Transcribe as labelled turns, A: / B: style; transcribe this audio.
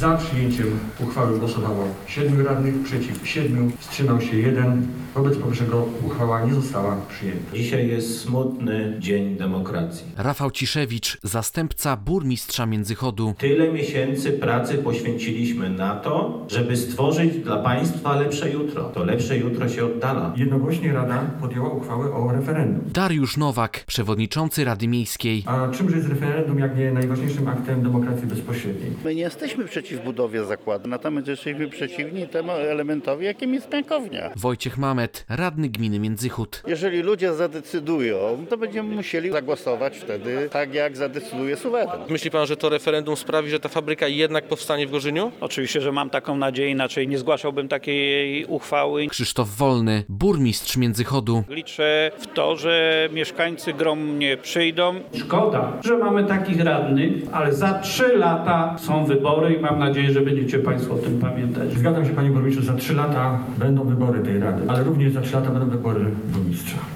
A: Za przyjęciem uchwały głosowało 7 radnych, przeciw 7, wstrzymał się 1. Wobec powyższego uchwała nie została przyjęta.
B: Dzisiaj jest smutny dzień demokracji.
C: Rafał Ciszewicz, zastępca burmistrza Międzychodu.
B: Tyle miesięcy pracy poświęciliśmy na to, żeby stworzyć dla państwa lepsze jutro. To lepsze jutro się oddala.
A: Jednogłośnie Rada podjęła uchwałę o referendum.
C: Dariusz Nowak, przewodniczący Rady Miejskiej.
A: A czymże jest referendum, jak nie najważniejszym aktem demokracji bezpośredniej?
D: My nie jesteśmy przeciw budowie zakładu, natomiast jesteśmy przeciwni temu elementowi, jakim jest bankownia.
C: Wojciech Mamet, radny gminy Międzychód.
D: Jeżeli ludzie zadecydują, to będziemy musieli zagłosować wtedy tak, jak zadecyduje suweren.
E: Myśli pan, że to referendum sprawi, że ta fabryka jednak powstanie w Gorzyniu?
F: Oczywiście, że mam taką nadzieję, inaczej nie zgłaszałbym takiej uchwały.
C: Krzysztof Wolny, burmistrz Międzychodu.
F: Liczę w to, że mieszkańcy gromnie przyjdą.
G: Szkoda, że mamy takich radnych, ale za 3 lata są wybory i mam nadzieję, że będziecie państwo o tym pamiętać.
A: Zgadzam się, panie burmistrzu, za 3 lata będą wybory tej Rady, ale również za 3 lata będą wybory burmistrza.